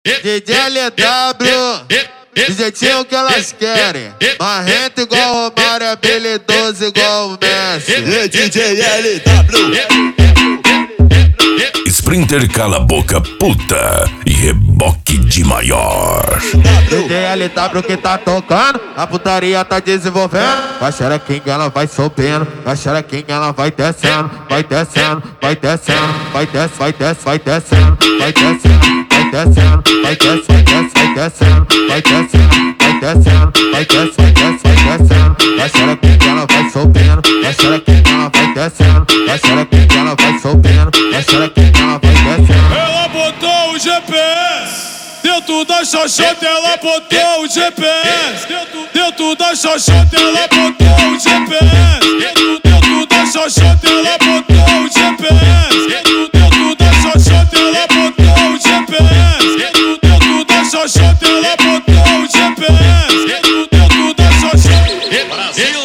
DJ LW, do jeitinho que elas querem. Marrento igual o Romário, habilidoso igual o Messi. DJ LW. Sprinter cala a boca puta e reboque de maior. DJ LW que tá tocando, a putaria tá desenvolvendo. Vai xerequinha, ela vai subindo. Vai xerequinha, ela vai descendo. Vai descendo, vai descendo. Vai descendo, vai descendo, vai descendo. Vai descendo, vai descendo, vai descendo, vai descendo. Vai descendo, vai descendo, vai descendo, vai descendo. Vai xerequinha, ela vai subindo. Vai xerequinha, ela vai descendo. Vai xerequinha, ela vai subindo. Vai xerequinha, ela vai descendo. Ela botou o GPS dentro da xoxota, ela botou o GPS dentro da xoxota, ela botou o GPS dentro da xoxota, ela botou o GPS dentro da xoxota, ela botou o GPS dentro da xoxota, ela botou o GPS dentro da xoxota. Brasil.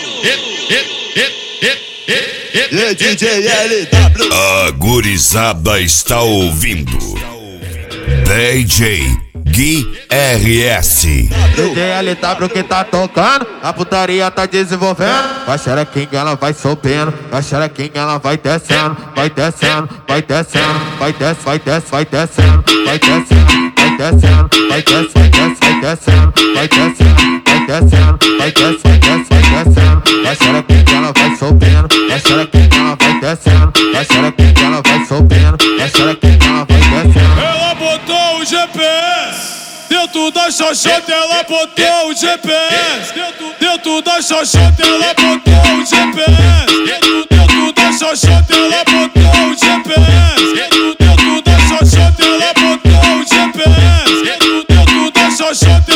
DJ LW. A gurizada está ouvindo DJ Gui RS. DJ LW que tá tocando, a putaria tá desenvolvendo. Vai xerequinha, ela vai subindo. Vai xerequinha, ela vai descendo. Vai descendo, vai descendo. Vai descendo, vai descendo, vai descendo. Vai descendo, vai descendo. Vai descendo, vai descendo. Vai descendo, vai descendo. Vai descendo, vai descendo. Vai xerequinha, ela vai subindo. Vai xerequinha, ela vai descendo. Vai xerequinha, ela vai subindo. Vai xerequinha, ela vai descendo. Ela botou o GPS dentro da xoxota, ela botou o GPS dentro da xoxota, ela botou o GPS dentro da xoxota, ela botou o GPS dentro da xoxota, ela botou o GPS dentro da xoxota.